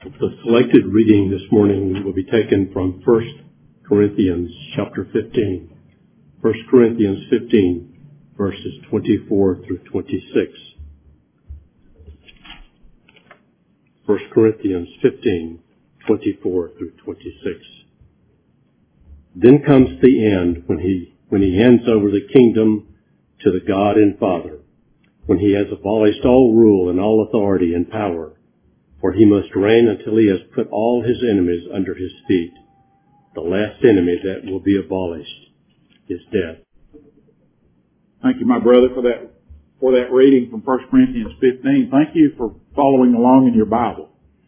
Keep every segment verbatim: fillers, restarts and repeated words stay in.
The selected reading this morning will be taken from First Corinthians chapter fifteen. First Corinthians fifteen, verses twenty-four through twenty-six. First Corinthians fifteen, twenty-four through twenty-six. Then comes the end when he, when he hands over the kingdom to the God and Father, when he has abolished all rule and all authority and power. For he must reign until he has put all his enemies under his feet. The last enemy that will be abolished is death. Thank you, my brother, for that for that reading from First Corinthians fifteen. Thank you for following along in your Bible.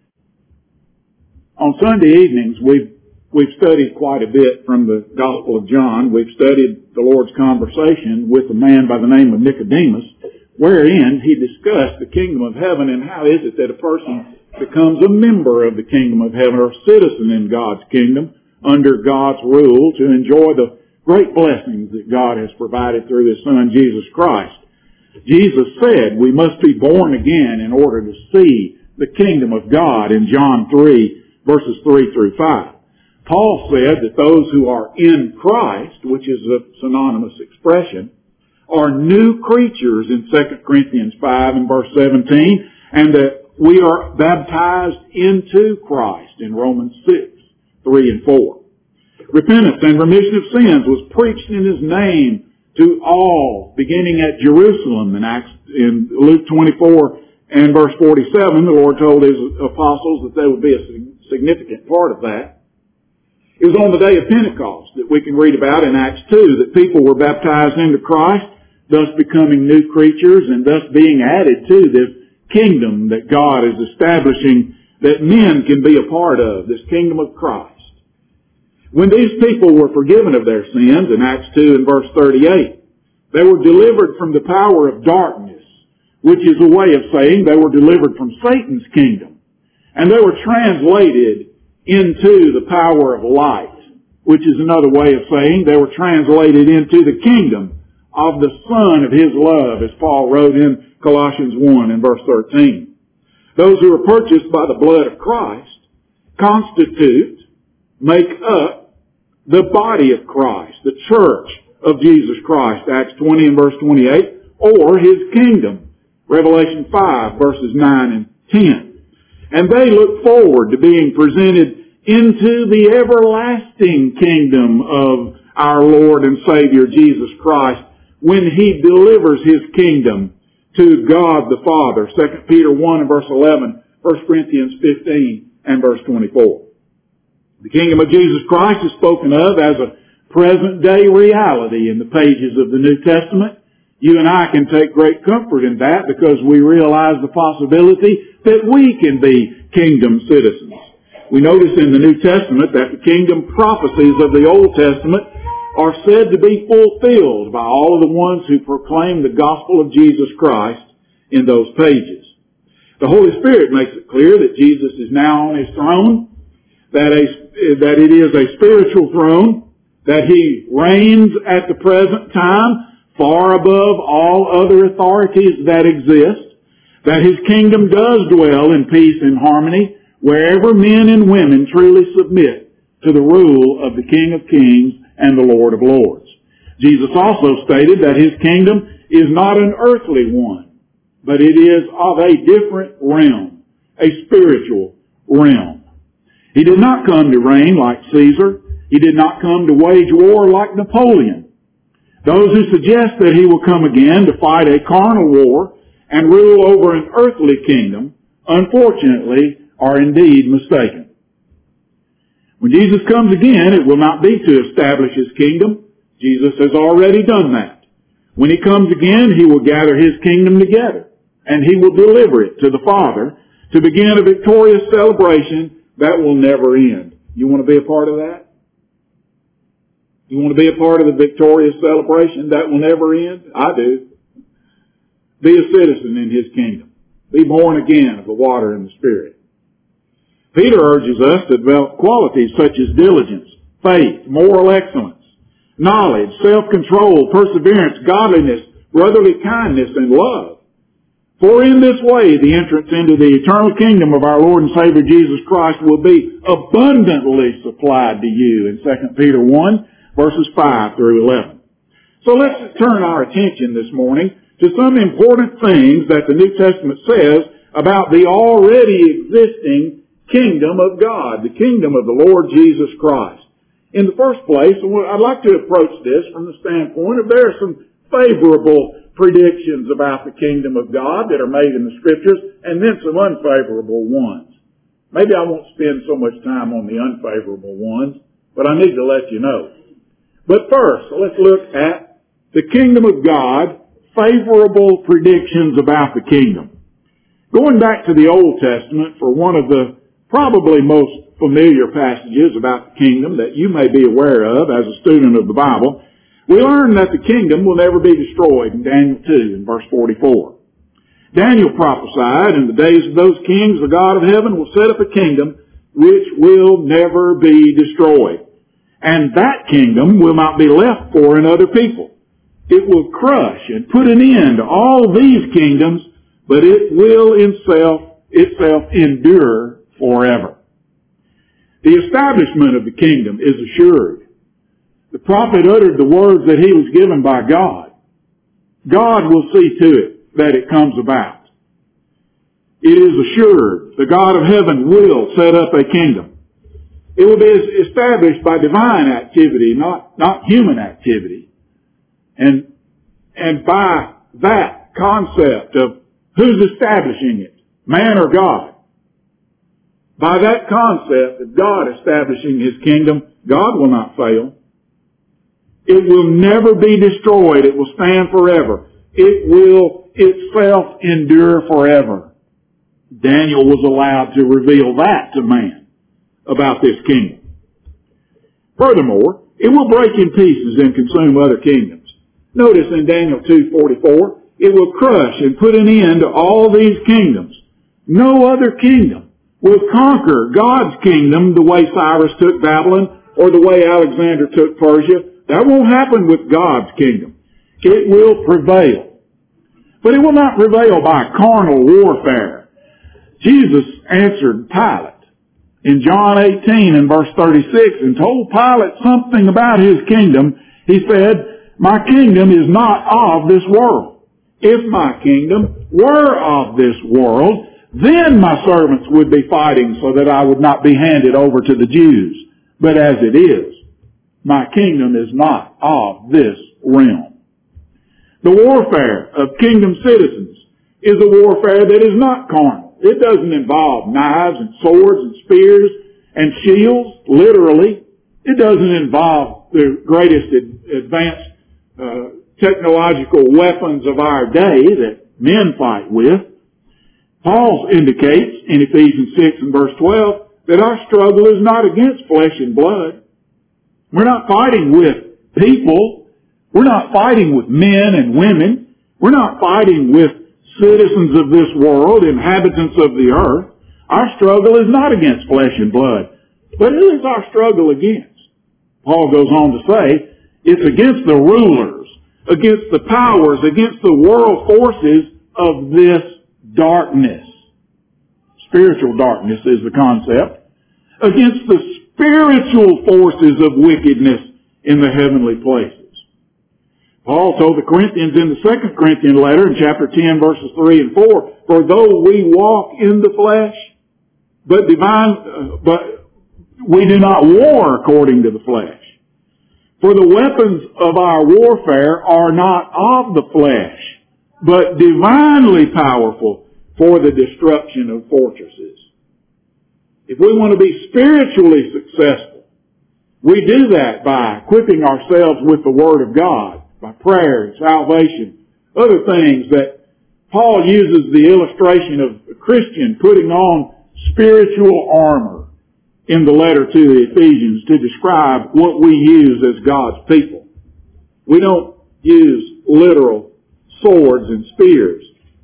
On Sunday evenings, we've we've studied quite a bit from the Gospel of John. We've studied the Lord's conversation with a man by the name of Nicodemus, wherein he discussed the kingdom of heaven and how is it that a person becomes a member of the kingdom of heaven or citizen in God's kingdom under God's rule to enjoy the great blessings that God has provided through His Son, Jesus Christ. Jesus said we must be born again in order to see the kingdom of God in John three, verses three through five. Paul said that those who are in Christ, which is a synonymous expression, are new creatures in Second Corinthians five and verse seventeen, and that we are baptized into Christ in Romans six, three and four. Repentance and remission of sins was preached in His name to all, beginning at Jerusalem in Acts, in Luke twenty-four and verse forty-seven. The Lord told His apostles that there would be a significant part of that. It was on the day of Pentecost that we can read about in Acts two that people were baptized into Christ, thus becoming new creatures and thus being added to this kingdom that God is establishing that men can be a part of, this kingdom of Christ. When these people were forgiven of their sins in Acts two and verse thirty-eight, they were delivered from the power of darkness, which is a way of saying they were delivered from Satan's kingdom. And they were translated into the power of light, which is another way of saying they were translated into the kingdom of the Son of His love, as Paul wrote in Colossians one and verse thirteen. Those who are purchased by the blood of Christ constitute, make up the body of Christ, the church of Jesus Christ, Acts twenty and verse twenty-eight, or His kingdom, Revelation five verses nine and ten. And they look forward to being presented into the everlasting kingdom of our Lord and Savior Jesus Christ when He delivers His kingdom to God the Father, Second Peter one and verse eleven, First Corinthians fifteen and verse twenty-four. The kingdom of Jesus Christ is spoken of as a present day reality in the pages of the New Testament. You and I can take great comfort in that because we realize the possibility that we can be kingdom citizens. We notice in the New Testament that the kingdom prophecies of the Old Testament are said to be fulfilled by all of the ones who proclaim the gospel of Jesus Christ in those pages. The Holy Spirit makes it clear that Jesus is now on His throne, that, a, that it is a spiritual throne, that He reigns at the present time far above all other authorities that exist, that His kingdom does dwell in peace and harmony wherever men and women truly submit to the rule of the King of Kings and the Lord of Lords. Jesus also stated that His kingdom is not an earthly one, but it is of a different realm, a spiritual realm. He did not come to reign like Caesar. He did not come to wage war like Napoleon. Those who suggest that He will come again to fight a carnal war and rule over an earthly kingdom, unfortunately, are indeed mistaken. When Jesus comes again, it will not be to establish His kingdom. Jesus has already done that. When He comes again, He will gather His kingdom together, and He will deliver it to the Father to begin a victorious celebration that will never end. You want to be a part of that? You want to be a part of the victorious celebration that will never end? I do. Be a citizen in His kingdom. Be born again of the water and the Spirit. Peter urges us to develop qualities such as diligence, faith, moral excellence, knowledge, self-control, perseverance, godliness, brotherly kindness, and love. For in this way the entrance into the eternal kingdom of our Lord and Savior Jesus Christ will be abundantly supplied to you in Second Peter one, verses five through eleven. So let's turn our attention this morning to some important things that the New Testament says about the already existing kingdom of God, the kingdom of the Lord Jesus Christ. In the first place, I'd like to approach this from the standpoint of there are some favorable predictions about the kingdom of God that are made in the Scriptures, and then some unfavorable ones. Maybe I won't spend so much time on the unfavorable ones, but I need to let you know. But first, let's look at the kingdom of God, favorable predictions about the kingdom. Going back to the Old Testament for one of the probably most familiar passages about the kingdom that you may be aware of as a student of the Bible, we learn that the kingdom will never be destroyed in Daniel two in verse forty-four. Daniel prophesied, in the days of those kings, the God of heaven will set up a kingdom which will never be destroyed. And that kingdom will not be left for another people. It will crush and put an end to all these kingdoms, but it will itself, itself endure forever. The establishment of the kingdom is assured. The prophet uttered the words that he was given by God. God will see to it that it comes about. It is assured the God of heaven will set up a kingdom. It will be established by divine activity, not, not human activity. And, and by that concept of who's establishing it, man or God, by that concept of God establishing His kingdom, God will not fail. It will never be destroyed. It will stand forever. It will itself endure forever. Daniel was allowed to reveal that to man about this kingdom. Furthermore, it will break in pieces and consume other kingdoms. Notice in Daniel two forty-four, it will crush and put an end to all these kingdoms. No other kingdom will conquer God's kingdom the way Cyrus took Babylon or the way Alexander took Persia. That won't happen with God's kingdom. It will prevail. But it will not prevail by carnal warfare. Jesus answered Pilate in John eighteen and verse thirty-six and told Pilate something about his kingdom. He said, "My kingdom is not of this world. If my kingdom were of this world, then my servants would be fighting so that I would not be handed over to the Jews. But as it is, my kingdom is not of this realm." The warfare of kingdom citizens is a warfare that is not carnal. It doesn't involve knives and swords and spears and shields, literally. It doesn't involve the greatest advanced uh, technological weapons of our day that men fight with. Paul indicates in Ephesians six and verse twelve that our struggle is not against flesh and blood. We're not fighting with people. We're not fighting with men and women. We're not fighting with citizens of this world, inhabitants of the earth. Our struggle is not against flesh and blood. But who is our struggle against? Paul goes on to say, it's against the rulers, against the powers, against the world forces of this darkness. Spiritual darkness is the concept. Against the spiritual forces of wickedness in the heavenly places. Paul told the Corinthians in the Second Corinthian letter in chapter ten verses three and four, "For though we walk in the flesh, but divine, uh, but we do not war according to the flesh. For the weapons of our warfare are not of the flesh, but divinely powerful for the destruction of fortresses." If we want to be spiritually successful, we do that by equipping ourselves with the Word of God, by prayer, salvation, other things that Paul uses the illustration of a Christian putting on spiritual armor in the letter to the Ephesians to describe what we use as God's people. We don't use literal swords and spears.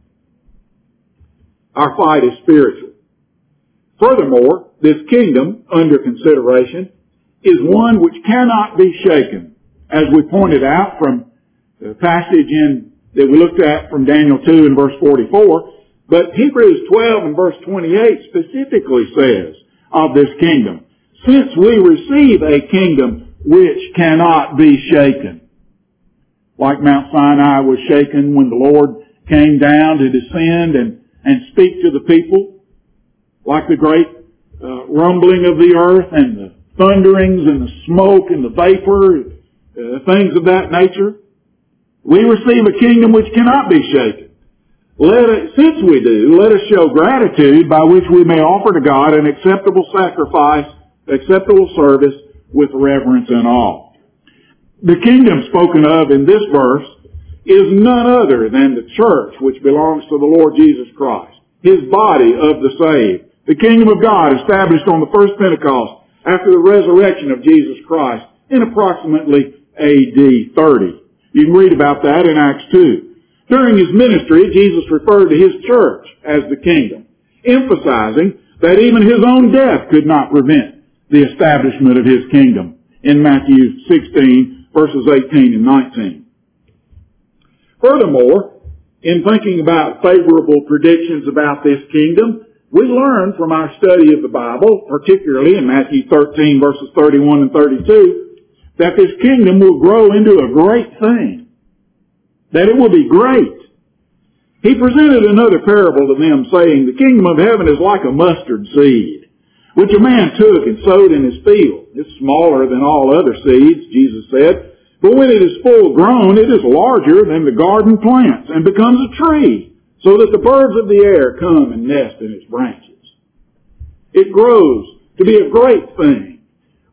Our fight is spiritual. Furthermore, this kingdom under consideration is one which cannot be shaken, as we pointed out from the passage in that we looked at from Daniel two and verse forty-four. But Hebrews twelve and verse twenty-eight specifically says of this kingdom, since we receive a kingdom which cannot be shaken. Like Mount Sinai was shaken when the Lord came down to descend and, and speak to the people. Like the great uh, rumbling of the earth and the thunderings and the smoke and the vapor, uh, things of that nature. We receive a kingdom which cannot be shaken. Let it, since we do, let us show gratitude by which we may offer to God an acceptable sacrifice, acceptable service with reverence and awe. The kingdom spoken of in this verse is none other than the church which belongs to the Lord Jesus Christ, His body of the saved. The kingdom of God established on the first Pentecost after the resurrection of Jesus Christ in approximately A D thirty. You can read about that in Acts two. During His ministry, Jesus referred to His church as the kingdom, emphasizing that even His own death could not prevent the establishment of His kingdom in Matthew sixteen, verses eighteen and nineteen. Furthermore, in thinking about favorable predictions about this kingdom, we learn from our study of the Bible, particularly in Matthew thirteen, verses thirty-one and thirty-two, that this kingdom will grow into a great thing. That it will be great. He presented another parable to them, saying, the kingdom of heaven is like a mustard seed, which a man took and sowed in his field. It's smaller than all other seeds, Jesus said, but when it is full grown, it is larger than the garden plants and becomes a tree, so that the birds of the air come and nest in its branches. It grows to be a great thing,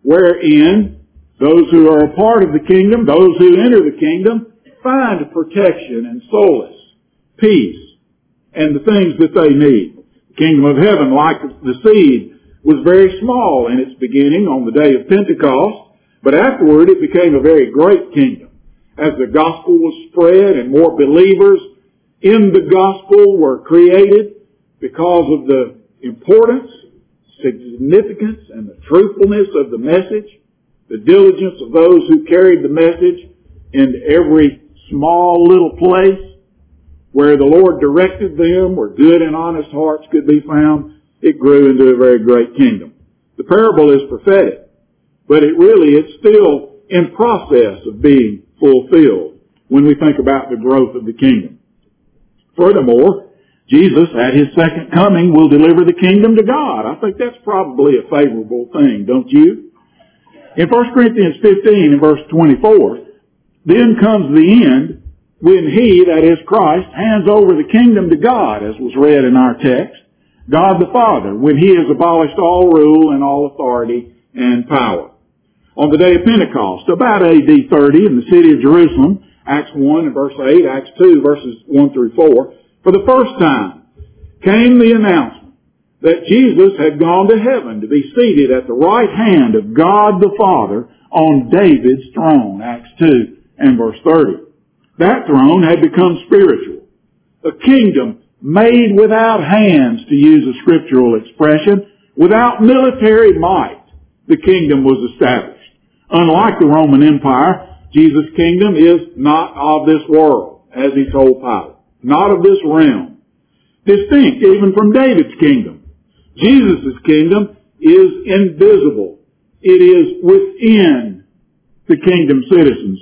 wherein those who are a part of the kingdom, those who enter the kingdom, find protection and solace, peace, and the things that they need. The kingdom of heaven, like the seed, was very small in its beginning on the day of Pentecost, but afterward it became a very great kingdom. As the gospel was spread and more believers in the gospel were created because of the importance, significance, and the truthfulness of the message, the diligence of those who carried the message into every small little place where the Lord directed them, where good and honest hearts could be found, it grew into a very great kingdom. The parable is prophetic, but it really is still in process of being fulfilled when we think about the growth of the kingdom. Furthermore, Jesus at His second coming will deliver the kingdom to God. I think that's probably a favorable thing, don't you? In First Corinthians fifteen and verse twenty-four, then comes the end when He, that is Christ, hands over the kingdom to God, as was read in our text, God the Father, when He has abolished all rule and all authority and power. On the day of Pentecost, about A D thirty, in the city of Jerusalem, Acts one and verse eight, Acts two verses one through four, for the first time came the announcement that Jesus had gone to heaven to be seated at the right hand of God the Father on David's throne, Acts two and verse thirty. That throne had become spiritual. A kingdom made without hands, to use a scriptural expression, without military might, the kingdom was established. Unlike the Roman Empire, Jesus' kingdom is not of this world, as He told Pilate. Not of this realm. Distinct even from David's kingdom. Jesus' kingdom is invisible. It is within the kingdom citizens.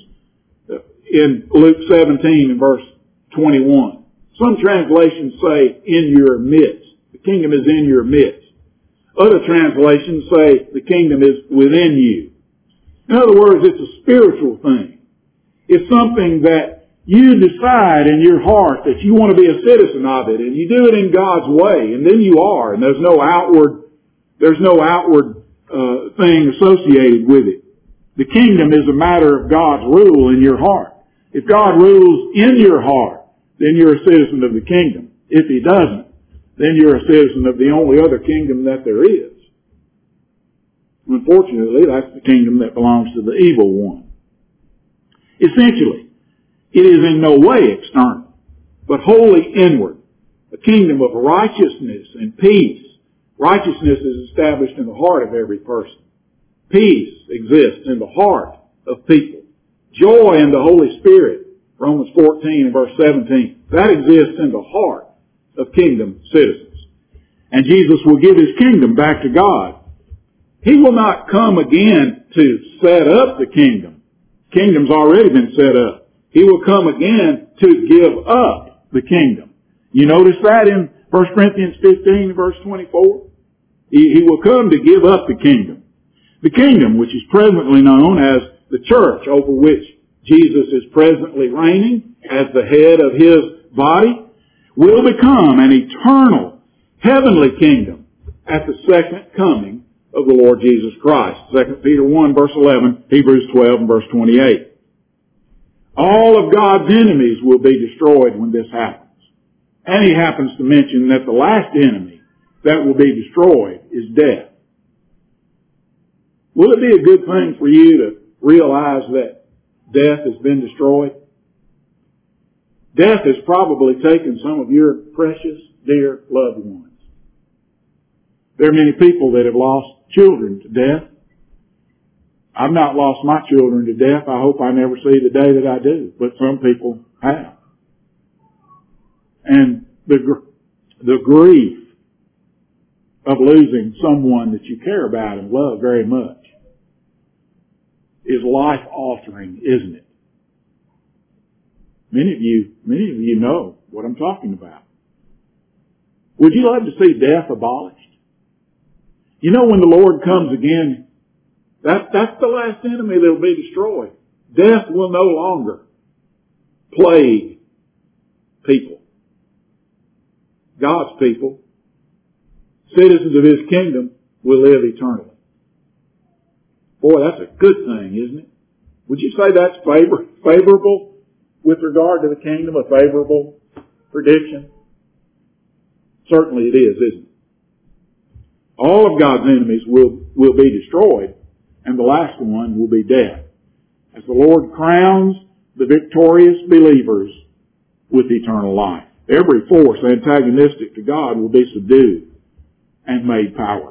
In Luke seventeen and verse twenty-one. Some translations say, in your midst. The kingdom is in your midst. Other translations say, the kingdom is within you. In other words, it's a spiritual thing. It's something that you decide in your heart that you want to be a citizen of it, and you do it in God's way, and then you are, and there's no outward, there's no outward uh, thing associated with it. The kingdom is a matter of God's rule in your heart. If God rules in your heart, then you're a citizen of the kingdom. If He doesn't, then you're a citizen of the only other kingdom that there is. Unfortunately, that's the kingdom that belongs to the evil one. Essentially, it is in no way external, but wholly inward. A kingdom of righteousness and peace. Righteousness is established in the heart of every person. Peace exists in the heart of people. Joy in the Holy Spirit. Romans fourteen and verse seventeen. That exists in the heart of kingdom citizens. And Jesus will give His kingdom back to God. He will not come again to set up the kingdom. Kingdom's already been set up. He will come again to give up the kingdom. You notice that in First Corinthians fifteen verse twenty-four? He, he will come to give up the kingdom. The kingdom, which is presently known as the church, over which Jesus is presently reigning as the head of His body, will become an eternal heavenly kingdom at the second coming of the Lord Jesus Christ. Second Peter one verse eleven, Hebrews twelve and verse twenty-eight. All of God's enemies will be destroyed when this happens. And he happens to mention that the last enemy that will be destroyed is death. Will it be a good thing for you to realize that death has been destroyed? Death has probably taken some of your precious, dear loved ones. There are many people that have lost children to death. I've not lost my children to death. I hope I never see the day that I do. But some people have. And the, the grief of losing someone that you care about and love very much is life-altering, isn't it? Many of you, many of you know what I'm talking about. Would you love to see death abolished? You know, when the Lord comes again, that, that's the last enemy that will be destroyed. Death will no longer plague people. God's people, citizens of His kingdom, will live eternally. Boy, that's a good thing, isn't it? Would you say that's favor, favorable with regard to the kingdom, a favorable prediction? Certainly it is, isn't it? All of God's enemies will, will be destroyed, and the last one will be death, as the Lord crowns the victorious believers with eternal life. Every force antagonistic to God will be subdued and made powerless.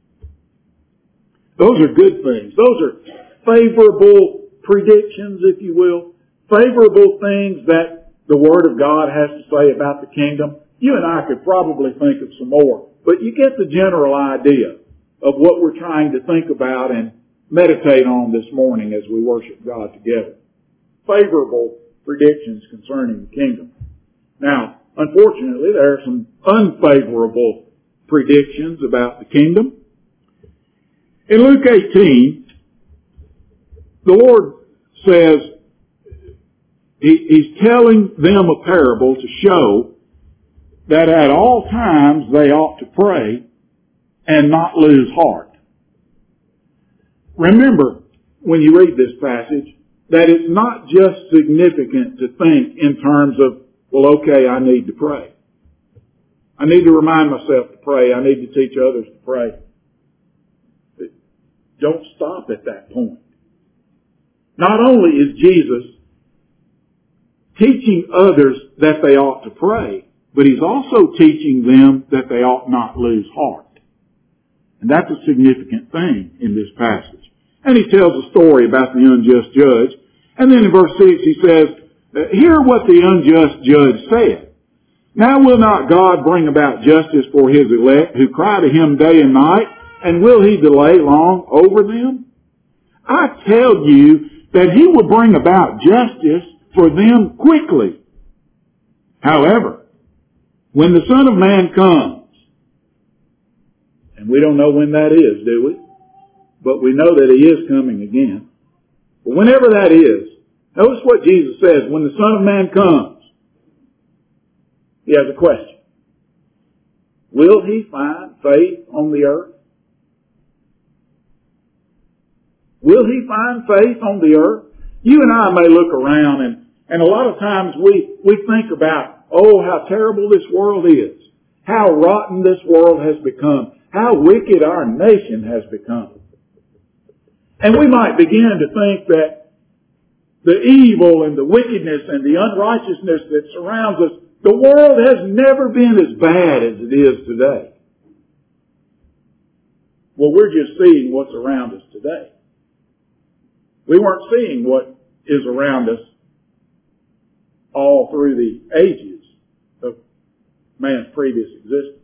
Those are good things. Those are favorable predictions, if you will. Favorable things that the Word of God has to say about the kingdom. You and I could probably think of some more, but you get the general idea of what we're trying to think about and meditate on this morning as we worship God together. Favorable predictions concerning the kingdom. Now, unfortunately, there are some unfavorable predictions about the kingdom. In Luke eighteen, the Lord says, he, He's telling them a parable to show that at all times they ought to pray and not lose heart. Remember, when you read this passage, that it's not just significant to think in terms of, well, okay, I need to pray. I need to remind myself to pray. I need to teach others to pray. But don't stop at that point. Not only is Jesus teaching others that they ought to pray, but He's also teaching them that they ought not lose heart. And that's a significant thing in this passage. And He tells a story about the unjust judge. And then in verse six He says, hear what the unjust judge said. Now will not God bring about justice for His elect who cry to Him day and night, and will He delay long over them? I tell you that He will bring about justice for them quickly. However, when the Son of Man comes, and we don't know when that is, do we? But we know that He is coming again. But whenever that is, notice what Jesus says, when the Son of Man comes, He has a question. Will He find faith on the earth? Will He find faith on the earth? You and I may look around and, and a lot of times we, we think about, oh, how terrible this world is. How rotten this world has become. How wicked our nation has become. And we might begin to think that the evil and the wickedness and the unrighteousness that surrounds us, the world has never been as bad as it is today. Well, we're just seeing what's around us today. We weren't seeing what is around us all through the ages of man's previous existence.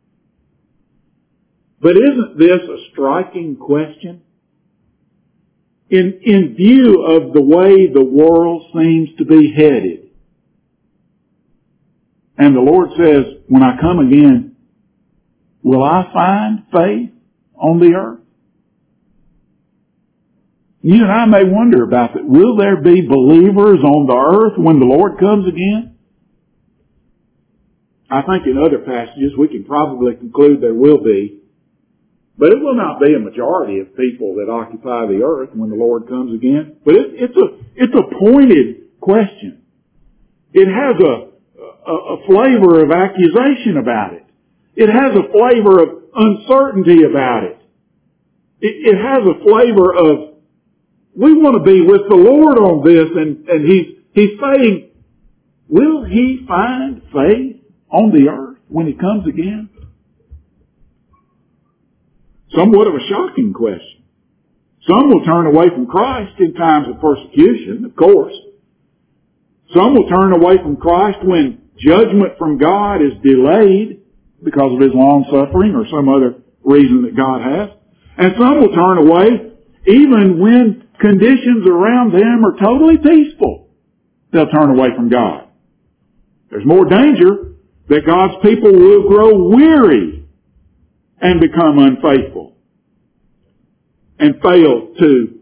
But isn't this a striking question? In, in view of the way the world seems to be headed. And the Lord says, when I come again, will I find faith on the earth? You and I may wonder about that. Will there be believers on the earth when the Lord comes again? I think in other passages we can probably conclude there will be. But it will not be a majority of people that occupy the earth when the Lord comes again. But it, it's a it's a pointed question. It has a, a, a flavor of accusation about it. It has a flavor of uncertainty about it. It, it has a flavor of, we want to be with the Lord on this, and, and He's He's saying, will He find faith on the earth when He comes again? Somewhat of a shocking question. Some will turn away from Christ in times of persecution, of course. Some will turn away from Christ when judgment from God is delayed because of His long suffering or some other reason that God has. And some will turn away even when conditions around them are totally peaceful. They'll turn away from God. There's more danger that God's people will grow weary and become unfaithful and fail to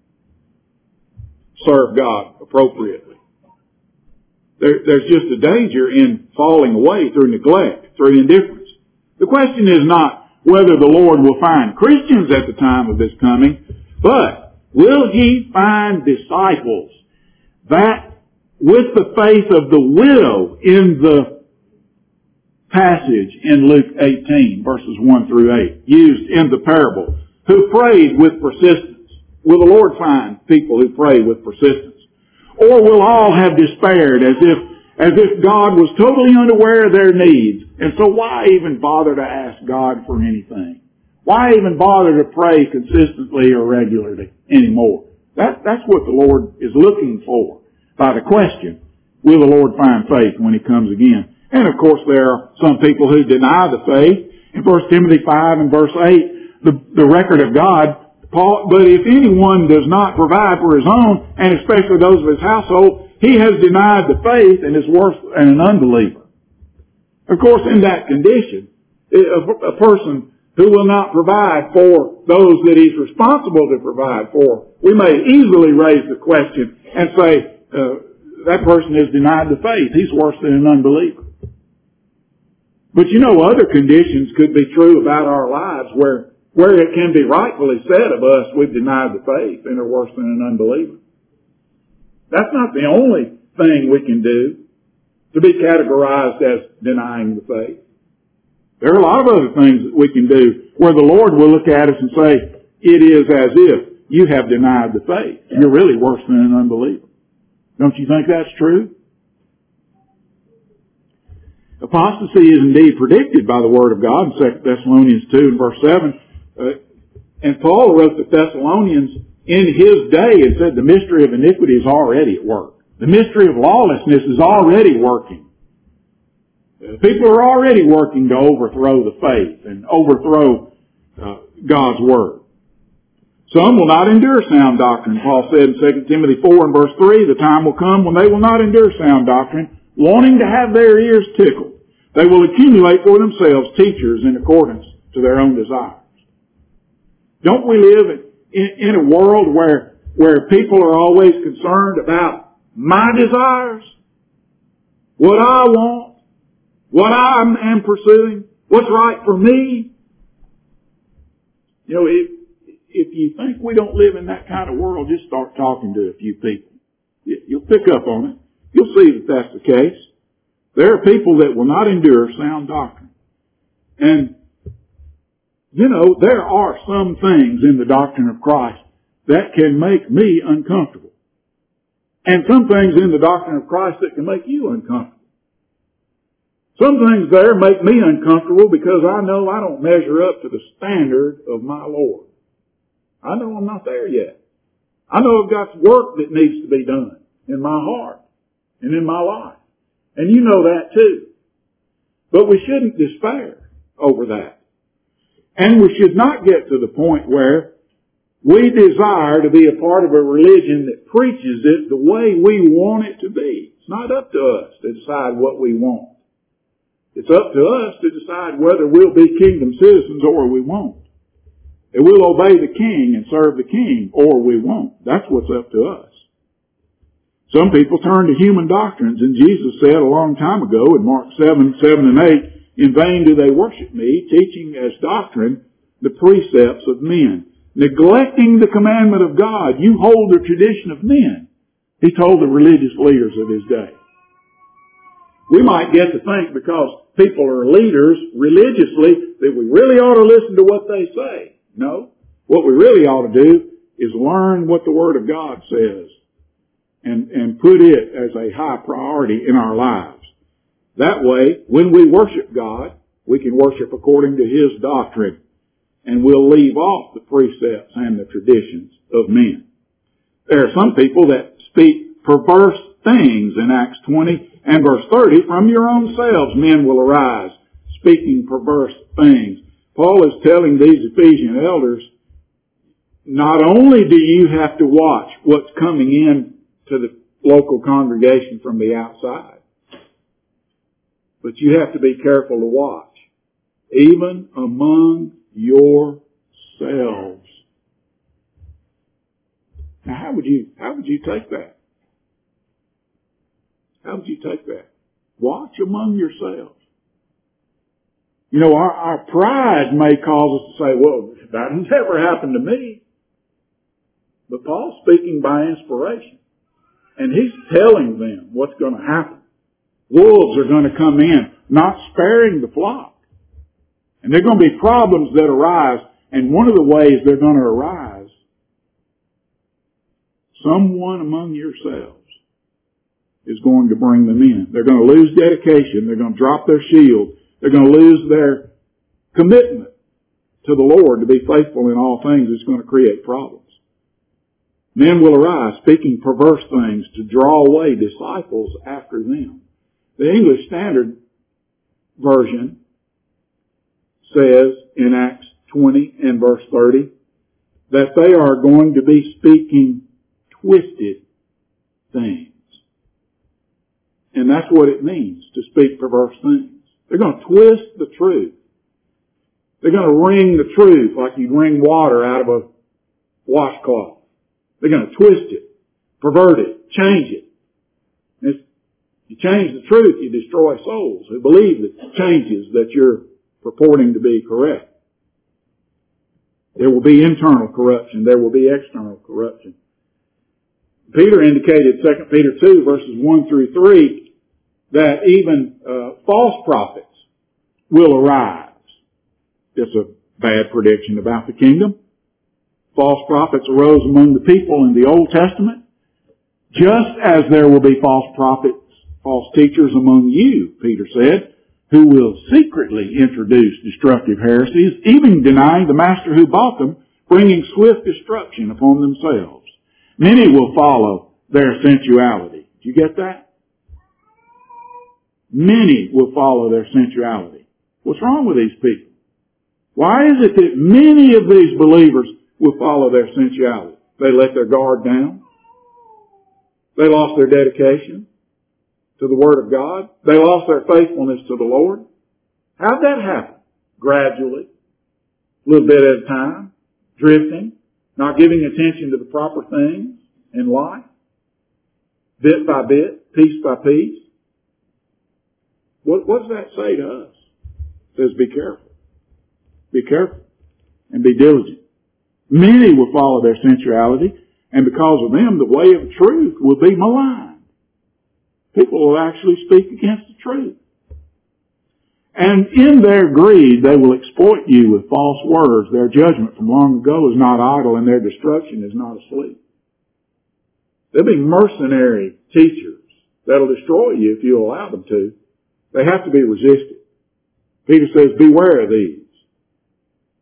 serve God appropriately. There, there's just a danger in falling away through neglect, through indifference. The question is not whether the Lord will find Christians at the time of His coming, but will He find disciples that with the faith of the widow in the passage in Luke eighteen, verses one through eight, used in the parable, who prayed with persistence. Will the Lord find people who pray with persistence? Or will all have despaired as if, as if God was totally unaware of their needs? And so why even bother to ask God for anything? Why even bother to pray consistently or regularly anymore? That, that's what the Lord is looking for by the question, will the Lord find faith when He comes again? And of course there are some people who deny the faith. In First Timothy five and verse eight, the, the record of God, Paul, but if anyone does not provide for his own, and especially those of his household, he has denied the faith and is worse than an unbeliever. Of course, in that condition, a, a person who will not provide for those that he's responsible to provide for, we may easily raise the question and say, uh, that person has denied the faith. He's worse than an unbeliever. But you know, other conditions could be true about our lives where, where it can be rightfully said of us, we've denied the faith and are worse than an unbeliever. That's not the only thing we can do to be categorized as denying the faith. There are a lot of other things that we can do where the Lord will look at us and say, it is as if you have denied the faith. You're really worse than an unbeliever. Don't you think that's true? Apostasy is indeed predicted by the Word of God in Second Thessalonians two and verse seven. Uh, and Paul wrote the Thessalonians in his day and said the mystery of iniquity is already at work. The mystery of lawlessness is already working. Uh, people are already working to overthrow the faith and overthrow uh, God's Word. Some will not endure sound doctrine. Paul said in Second Timothy four and verse three, the time will come when they will not endure sound doctrine, wanting to have their ears tickled. They will accumulate for themselves teachers in accordance to their own desires. Don't we live in, in a world where, where people are always concerned about my desires? What I want? What I am pursuing? What's right for me? You know, if, if you think we don't live in that kind of world, just start talking to a few people. You'll pick up on it. You'll see that that's the case. There are people that will not endure sound doctrine. And, you know, there are some things in the doctrine of Christ that can make me uncomfortable. And some things in the doctrine of Christ that can make you uncomfortable. Some things there make me uncomfortable because I know I don't measure up to the standard of my Lord. I know I'm not there yet. I know I've got work that needs to be done in my heart. and in my life. And you know that too. But we shouldn't despair over that. And we should not get to the point where we desire to be a part of a religion that preaches it the way we want it to be. It's not up to us to decide what we want. It's up to us to decide whether we'll be kingdom citizens or we won't. And we'll obey the king and serve the king or we won't. That's what's up to us. Some people turn to human doctrines, and Jesus said a long time ago in Mark seven, seven and eight, in vain do they worship me, teaching as doctrine the precepts of men. Neglecting the commandment of God, you hold the tradition of men, he told the religious leaders of his day. We might get to think because people are leaders religiously that we really ought to listen to what they say. No. What we really ought to do is learn what the Word of God says and, and put it as a high priority in our lives. That way, when we worship God, we can worship according to His doctrine, and we'll leave off the precepts and the traditions of men. There are some people that speak perverse things in Acts twenty and verse thirty. From your own selves men will arise, speaking perverse things. Paul is telling these Ephesian elders, not only do you have to watch what's coming in to the local congregation from the outside, but you have to be careful to watch, even among yourselves. Now, how would you, how would you take that? How would you take that? Watch among yourselves. You know, our, our pride may cause us to say, well, that never happened to me. But Paul's speaking by inspiration. And he's telling them what's going to happen. Wolves are going to come in, not sparing the flock. And there are going to be problems that arise. And one of the ways they're going to arise, someone among yourselves is going to bring them in. They're going to lose dedication. They're going to drop their shield. They're going to lose their commitment to the Lord to be faithful in all things. It's going to create problems. Men will arise speaking perverse things to draw away disciples after them. The English Standard Version says in Acts twenty and verse thirty that they are going to be speaking twisted things. And that's what it means to speak perverse things. They're going to twist the truth. They're going to wring the truth like you wring water out of a washcloth. They're going to twist it, pervert it, change it. And if you change the truth, you destroy souls who believe the changes that you're purporting to be correct. There will be internal corruption. There will be external corruption. Peter indicated, Second Peter two, verses one through three, that even uh, false prophets will arise. It's a bad prediction about the kingdom. False prophets arose among the people in the Old Testament, just as there will be false prophets, false teachers among you, Peter said, who will secretly introduce destructive heresies, even denying the master who bought them, bringing swift destruction upon themselves. Many will follow their sensuality. Do you get that? Many will follow their sensuality. What's wrong with these people? Why is it that many of these believers will follow their sensuality? They let their guard down. They lost their dedication to the Word of God. They lost their faithfulness to the Lord. How'd that happen? Gradually. A little bit at a time. Drifting. Not giving attention to the proper things in life. Bit by bit. Piece by piece. What, what does that say to us? It says be careful. Be careful. And be diligent. Many will follow their sensuality, and because of them, the way of truth will be maligned. People will actually speak against the truth. And in their greed, they will exploit you with false words. Their judgment from long ago is not idle, and their destruction is not asleep. There'll be mercenary teachers that'll destroy you if you allow them to. They have to be resisted. Peter says, beware of these.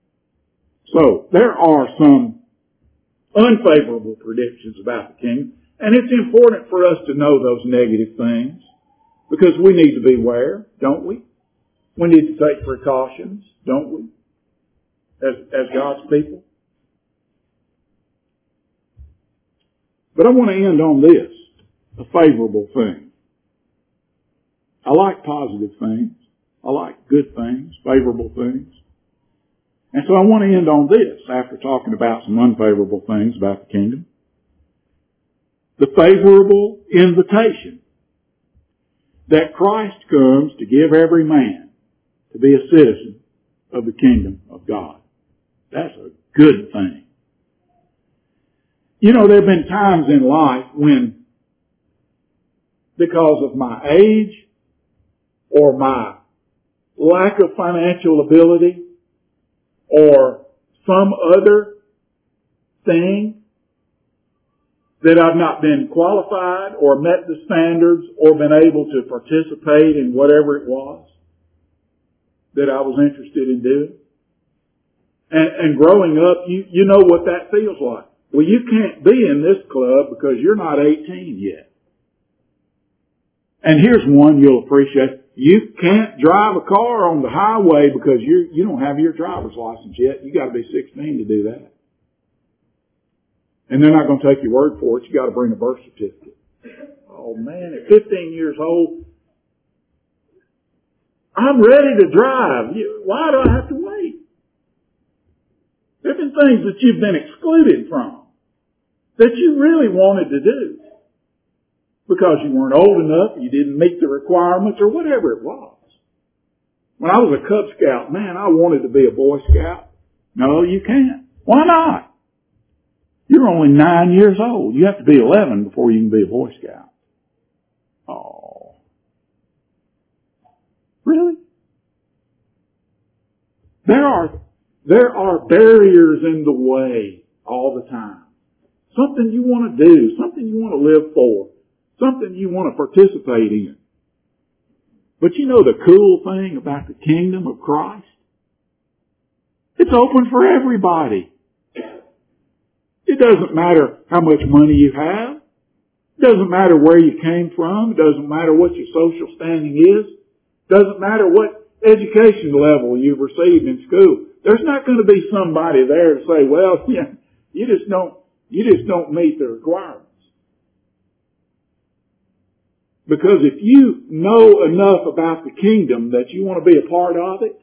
So, there are some unfavorable predictions about the kingdom, And it's important for us to know those negative things because we need to beware, don't we? We need to take precautions, don't we? As, as God's people. But I want to end on this, a favorable thing. I like positive things. I like good things, favorable things. And so I want to end on this after talking about some unfavorable things about the kingdom. The favorable invitation that Christ comes to give every man to be a citizen of the kingdom of God. That's a good thing. You know, there have been times in life when, because of my age or my lack of financial ability or some other thing, that I've not been qualified or met the standards or been able to participate in whatever it was that I was interested in doing. And, and growing up, you, you know what that feels like. Well, you can't be in this club because you're not eighteen yet. And here's one you'll appreciate. You can't drive a car on the highway because you you don't have your driver's license yet. You got to be sixteen to do that. And they're not going to take your word for it. You got to bring a birth certificate. Oh man, at fifteen years old, I'm ready to drive. Why do I have to wait? There have been things that you've been excluded from that you really wanted to do because you weren't old enough, you didn't meet the requirements, or whatever it was. When I was a Cub Scout, man, I wanted to be a Boy Scout. No, you can't. Why not? You're only nine years old. You have to be eleven before you can be a Boy Scout. Oh. Really? There are, there are barriers in the way all the time. Something you want to do, something you want to live for, something you want to participate in. But you know the cool thing about the kingdom of Christ? It's open for everybody. It doesn't matter how much money you have. It doesn't matter where you came from. It doesn't matter what your social standing is. It doesn't matter what education level you've received in school. There's not going to be somebody there to say, well, yeah, you just don't, you just don't meet the requirements. Because if you know enough about the kingdom that you want to be a part of it,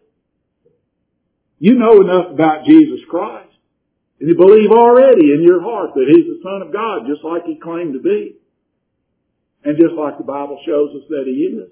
you know enough about Jesus Christ, and you believe already in your heart that He's the Son of God, just like He claimed to be. And just like the Bible shows us that He is.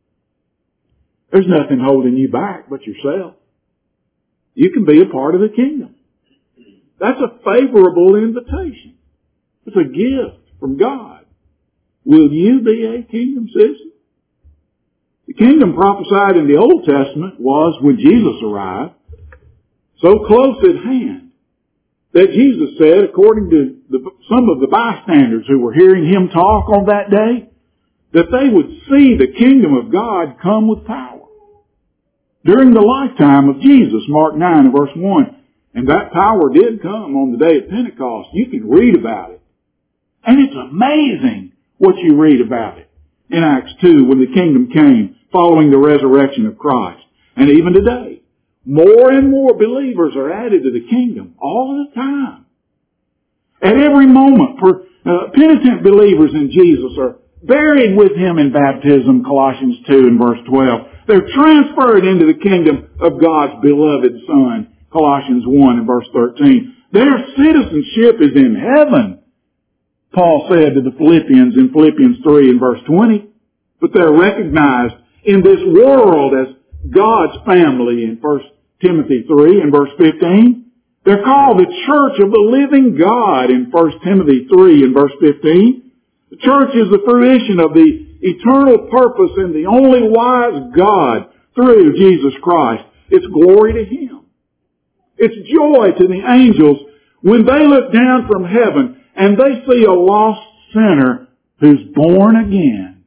There's nothing holding you back but yourself. You can be a part of the kingdom. That's a favorable invitation. It's a gift from God. Will you be a kingdom citizen? The kingdom prophesied in the Old Testament was, when Jesus arrived, so close at hand that Jesus said, according to the, some of the bystanders who were hearing Him talk on that day, that they would see the kingdom of God come with power. During the lifetime of Jesus, Mark nine and verse one, and that power did come on the day of Pentecost. You can read about it. And it's amazing what you read about it in Acts two when the kingdom came following the resurrection of Christ. And even today, more and more believers are added to the kingdom all the time. At every moment, for uh, penitent believers in Jesus are buried with Him in baptism, Colossians two and verse twelve. They're transferred into the kingdom of God's beloved Son, Colossians one and verse thirteen. Their citizenship is in heaven, Paul said to the Philippians in Philippians three and verse twenty. But they're recognized in this world as God's family in First Timothy three and verse fifteen. They're called the church of the living God in First Timothy three and verse fifteen. The church is the fruition of the eternal purpose in the only wise God through Jesus Christ. It's glory to Him. It's joy to the angels when they look down from heaven and they see a lost sinner who's born again,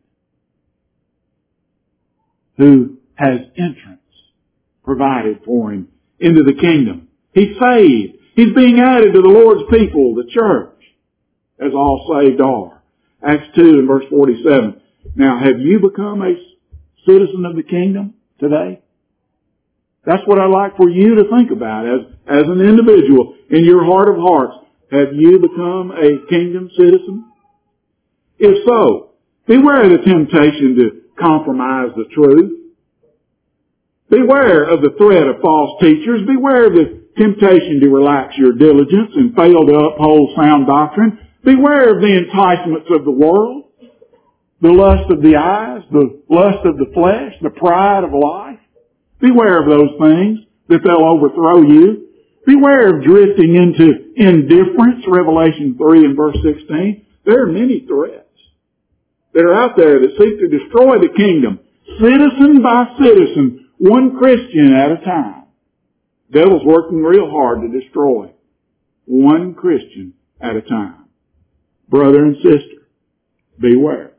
who has entrance provided for him into the kingdom. He's saved. He's being added to the Lord's people, the church, as all saved are. Acts two and verse forty-seven. Now, have you become a citizen of the kingdom today? That's what I'd like for you to think about as, as an individual. In your heart of hearts, have you become a kingdom citizen? If so, beware of the temptation to compromise the truth. Beware of the threat of false teachers. Beware of the temptation to relax your diligence and fail to uphold sound doctrine. Beware of the enticements of the world, the lust of the eyes, the lust of the flesh, the pride of life. Beware of those things, that they'll overthrow you. Beware of drifting into indifference, Revelation three and verse sixteen. There are many threats that are out there that seek to destroy the kingdom, citizen by citizen, one Christian at a time. The devil's working real hard to destroy one Christian at a time. Brother and sister, beware.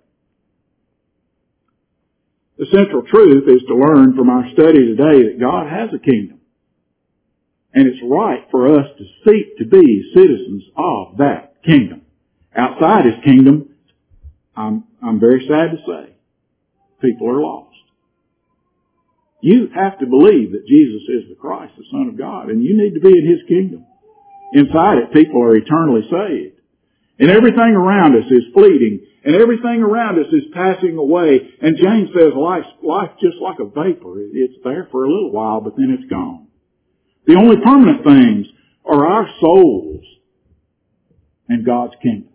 The central truth is to learn from our study today that God has a kingdom. And it's right for us to seek to be citizens of that kingdom. Outside His kingdom, I'm, I'm very sad to say, people are lost. You have to believe that Jesus is the Christ, the Son of God, and you need to be in His kingdom. Inside it, people are eternally saved. And everything around us is fleeting, and everything around us is passing away. And James says life, life's just like a vapor. It's there for a little while, but then it's gone. The only permanent things are our souls and God's kingdom.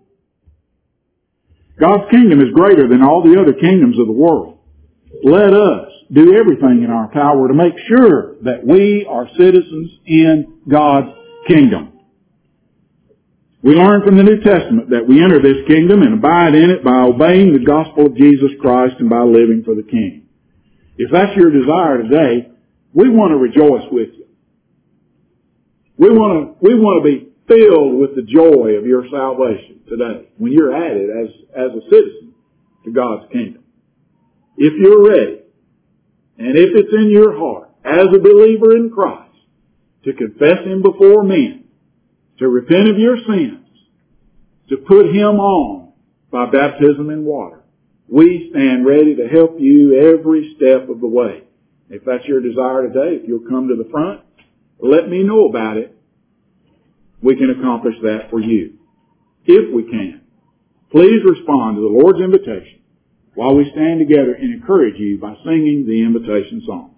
God's kingdom is greater than all the other kingdoms of the world. Let us do everything in our power to make sure that we are citizens in God's kingdom. We learn from the New Testament that we enter this kingdom and abide in it by obeying the gospel of Jesus Christ and by living for the King. If that's your desire today, we want to rejoice with you. We want to, we want to be filled with the joy of your salvation today when you're added as, as a citizen to God's kingdom. If you're ready, and if it's in your heart, as a believer in Christ, to confess Him before men, to repent of your sins, to put Him on by baptism in water, we stand ready to help you every step of the way. If that's your desire today, if you'll come to the front, let me know about it. We can accomplish that for you. If we can, please respond to the Lord's invitation while we stand together and encourage you by singing the invitation song.